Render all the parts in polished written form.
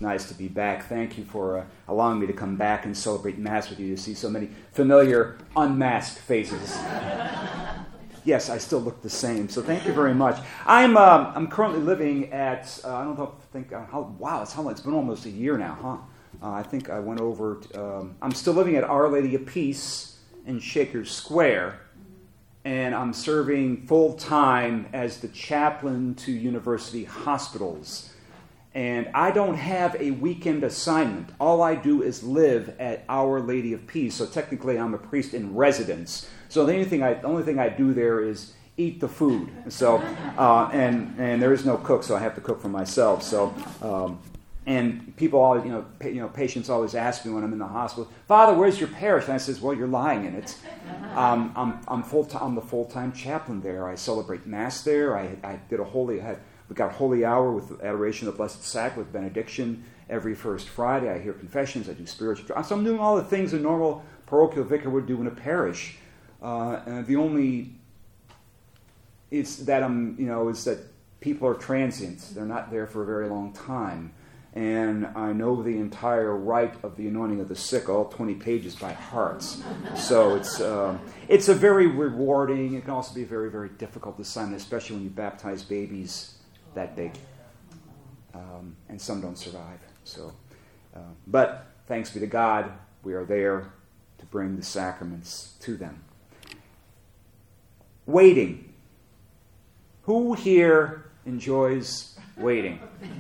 nice to be back. Thank you for allowing me to come back and celebrate Mass with you, to see so many familiar, unmasked faces. Yes, I still look the same, so thank you very much. I'm currently living at, I don't know, it's been almost a year now, huh? I think I went over, I'm still living at Our Lady of Peace in Shakers Square, and I'm serving full-time as the chaplain to university hospitals. And I don't have a weekend assignment. All I do is live at Our Lady of Peace. So technically I'm a priest in residence. So the only thing I do there is eat the food. So and there is no cook, so I have to cook for myself. So and people always, patients always ask me when I'm in the hospital, "Father, where's your parish?" And I says, "Well, you're lying in it. I'm the full-time chaplain there. I celebrate Mass there. We got a holy hour with adoration of the Blessed Sacrament, with benediction every first Friday. I hear confessions. I do spiritual. So I'm doing all the things a normal parochial vicar would do in a parish. And the only is that people are transients. They're not there for a very long time. And I know the entire rite of the anointing of the sick, all 20 pages by heart. So it's a very rewarding. It can also be a very, very difficult assignment, especially when you baptize babies that big, and some don't survive. So, but thanks be to God, we are there to bring the sacraments to them. Waiting. Who here enjoys waiting?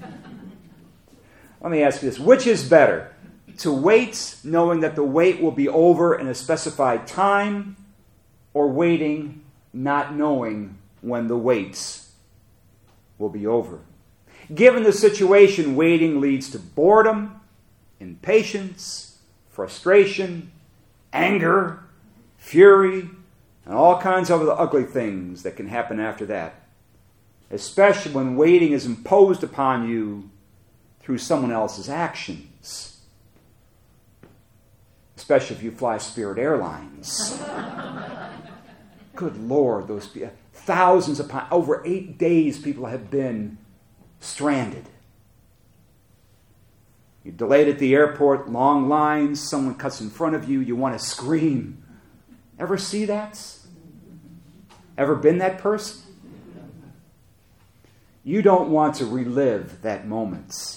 Let me ask you this: which is better, to wait knowing that the wait will be over in a specified time, or waiting not knowing when the waits will be over? Given the situation, waiting leads to boredom, impatience, frustration, anger, fury, and all kinds of other ugly things that can happen after that, especially when waiting is imposed upon you through someone else's actions, especially if you fly Spirit Airlines. Good Lord, those thousands upon over 8 days people have been stranded. You're delayed at the airport, long lines, someone cuts in front of you, you want to scream. Ever see that? Ever been that person? You don't want to relive that moment.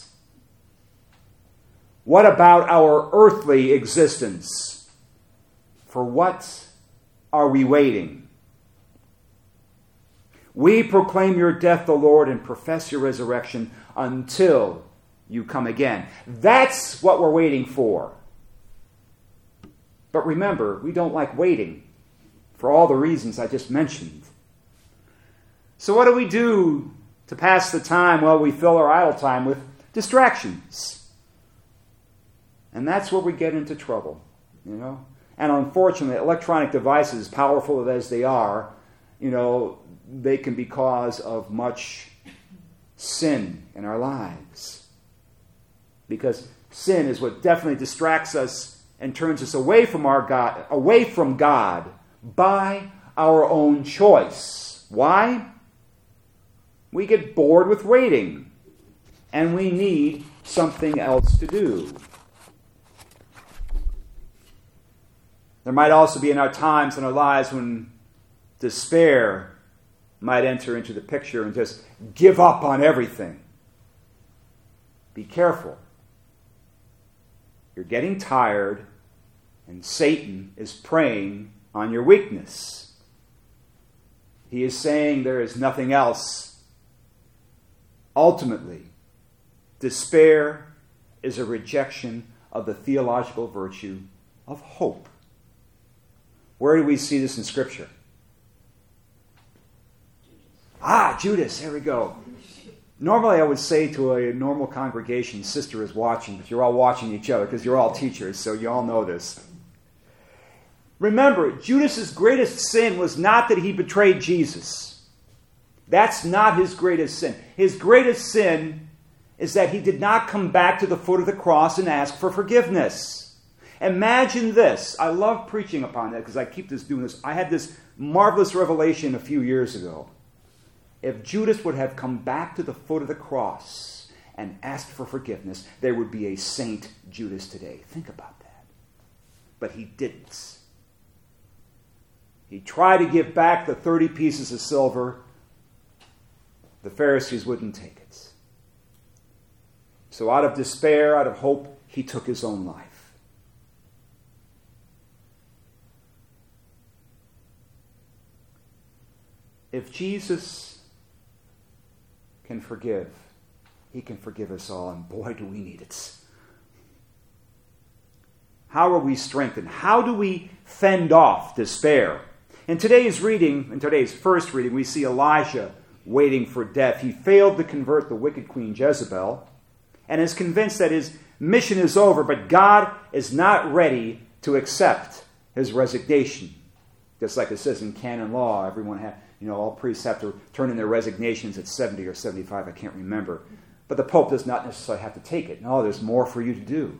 What about our earthly existence? For what are we waiting? We proclaim your death, O Lord, and profess your resurrection until you come again. That's what we're waiting for. But remember, we don't like waiting for all the reasons I just mentioned. So what do we do to pass the time? Well, we fill our idle time with distractions. And that's where we get into trouble, And unfortunately, electronic devices, powerful as they are, they can be cause of much sin in our lives. Because sin is what definitely distracts us and turns us away from God by our own choice. Why? We get bored with waiting, and we need something else to do. There might also be times in our lives when despair might enter into the picture and just give up on everything. Be careful. You're getting tired, and Satan is preying on your weakness. He is saying there is nothing else. Ultimately, despair is a rejection of the theological virtue of hope. Where do we see this in Scripture? Judas, there we go. Normally I would say to a normal congregation, sister is watching, but you're all watching each other because you're all teachers, so you all know this. Remember, Judas's greatest sin was not that he betrayed Jesus. That's not his greatest sin. His greatest sin is that he did not come back to the foot of the cross and ask for forgiveness. Imagine this. I love preaching upon that because I keep doing this. I had this marvelous revelation a few years ago. If Judas would have come back to the foot of the cross and asked for forgiveness, there would be a Saint Judas today. Think about that. But he didn't. He tried to give back the 30 pieces of silver. The Pharisees wouldn't take it. So out of despair, out of hope, he took his own life. If Jesus can forgive, he can forgive us all, and boy, do we need it. How are we strengthened? How do we fend off despair? In today's first reading, we see Elijah waiting for death. He failed to convert the wicked Queen Jezebel and is convinced that his mission is over, but God is not ready to accept his resignation. Just like it says in canon law, everyone all priests have to turn in their resignations at 70 or 75, I can't remember. But the Pope does not necessarily have to take it. No, there's more for you to do.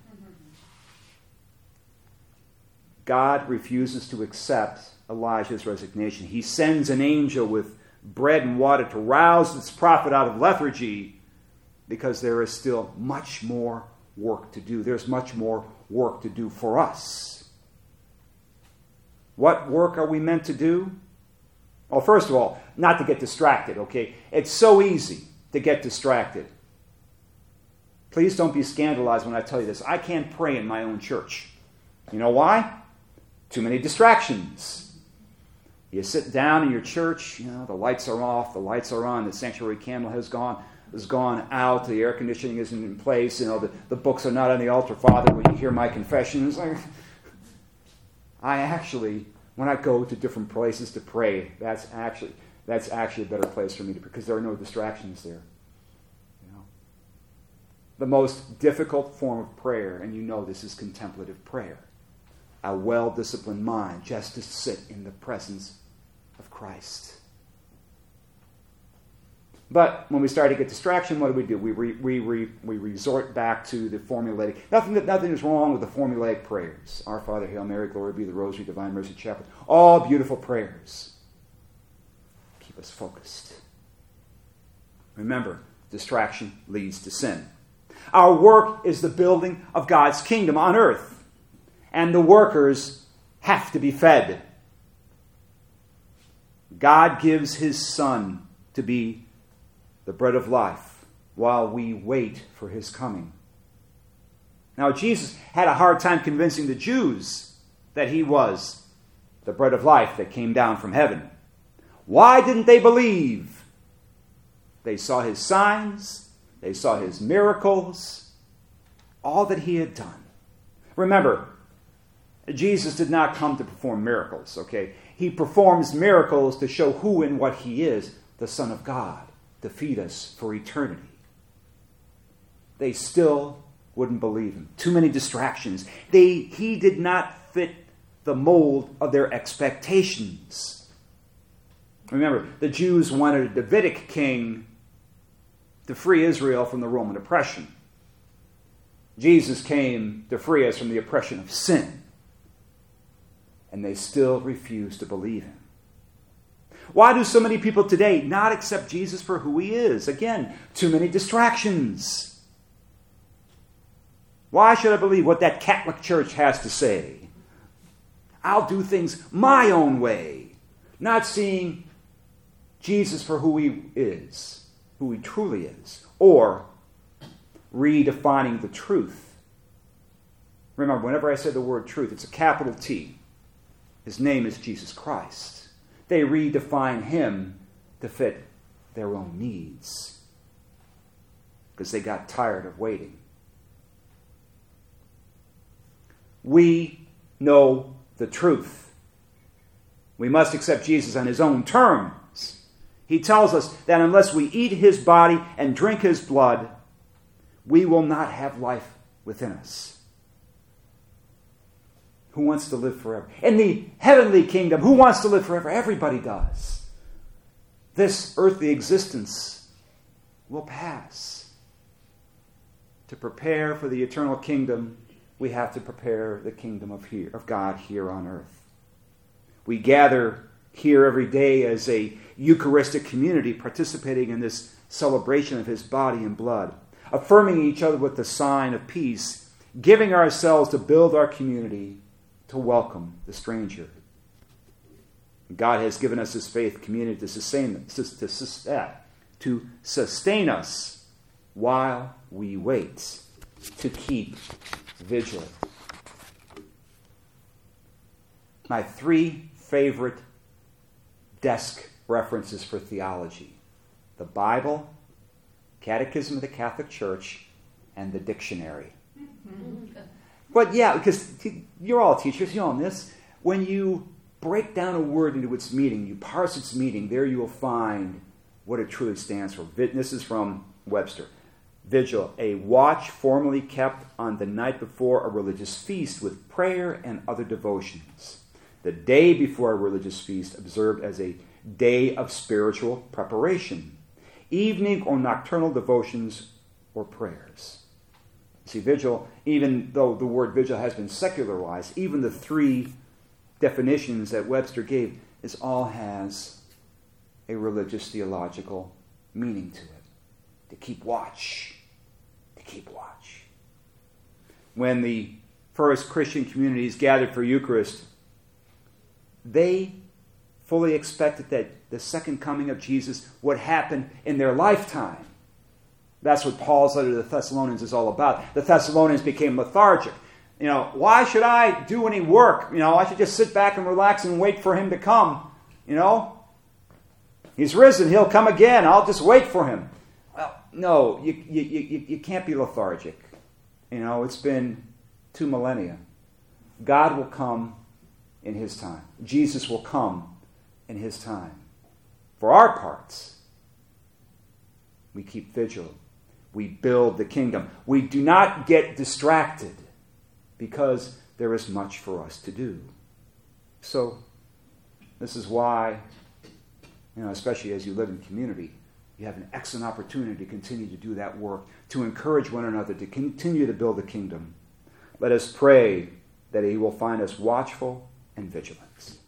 God refuses to accept Elijah's resignation. He sends an angel with bread and water to rouse this prophet out of lethargy, because there is still much more work to do. There's much more work to do for us. What work are we meant to do? Well, first of all, not to get distracted, okay? It's so easy to get distracted. Please don't be scandalized when I tell you this. I can't pray in my own church. You know why? Too many distractions. You sit down in your church, the lights are off, the lights are on, the sanctuary candle has gone out, the air conditioning isn't in place, the books are not on the altar. Father, when you hear my confession, it's like, when I go to different places to pray, that's actually a better place for me to pray, because there are no distractions there. The most difficult form of prayer, and this is contemplative prayer. A well-disciplined mind just to sit in the presence of Christ. But when we start to get distraction, what do? We resort back to the formulaic. Nothing is wrong with the formulaic prayers. Our Father, Hail Mary, Glory be, the Rosary, Divine Mercy Chaplet. All beautiful prayers. Keep us focused. Remember, distraction leads to sin. Our work is the building of God's kingdom on earth. And the workers have to be fed. God gives his Son to be the bread of life while we wait for his coming. Now, Jesus had a hard time convincing the Jews that he was the bread of life that came down from heaven. Why didn't they believe? They saw his signs, they saw his miracles, all that he had done. Remember, Jesus did not come to perform miracles, okay? He performs miracles to show who and what he is, the Son of God, to feed us for eternity. They still wouldn't believe him. Too many distractions. He did not fit the mold of their expectations. Remember, the Jews wanted a Davidic king to free Israel from the Roman oppression. Jesus came to free us from the oppression of sin. And they still refuse to believe him. Why do so many people today not accept Jesus for who he is? Again, too many distractions. Why should I believe what that Catholic Church has to say? I'll do things my own way, not seeing Jesus for who he is, who he truly is, or redefining the truth. Remember, whenever I say the word truth, it's a capital T. His name is Jesus Christ. They redefine him to fit their own needs because they got tired of waiting. We know the truth. We must accept Jesus on his own terms. He tells us that unless we eat his body and drink his blood, we will not have life within us. Who wants to live forever? In the heavenly kingdom, who wants to live forever? Everybody does. This earthly existence will pass. To prepare for the eternal kingdom, we have to prepare the kingdom of God here on earth. We gather here every day as a Eucharistic community participating in this celebration of his body and blood, affirming each other with the sign of peace, giving ourselves to build our community, to welcome the stranger. God has given us his faith community to sustain us while we wait, to keep vigil. My 3 favorite desk references for theology: the Bible, Catechism of the Catholic Church, and the dictionary. But yeah, because you're all teachers, you know this. When you break down a word into its meaning, you parse its meaning, there you will find what it truly stands for. This is from Webster. Vigil, a watch formerly kept on the night before a religious feast with prayer and other devotions. The day before a religious feast observed as a day of spiritual preparation. Evening or nocturnal devotions or prayers. See, vigil, even though the word vigil has been secularized, even the 3 definitions that Webster gave, all has a religious theological meaning to it. To keep watch. To keep watch. When the first Christian communities gathered for Eucharist, they fully expected that the second coming of Jesus would happen in their lifetime. That's what Paul's letter to the Thessalonians is all about. The Thessalonians became lethargic. Why should I do any work? I should just sit back and relax and wait for him to come. He's risen. He'll come again. I'll just wait for him. Well, no, you can't be lethargic. It's been 2 millennia. God will come in his time. Jesus will come in his time. For our parts, we keep vigil. We build the kingdom. We do not get distracted because there is much for us to do. So, this is why, especially as you live in community, you have an excellent opportunity to continue to do that work, to encourage one another, to continue to build the kingdom. Let us pray that he will find us watchful and vigilant.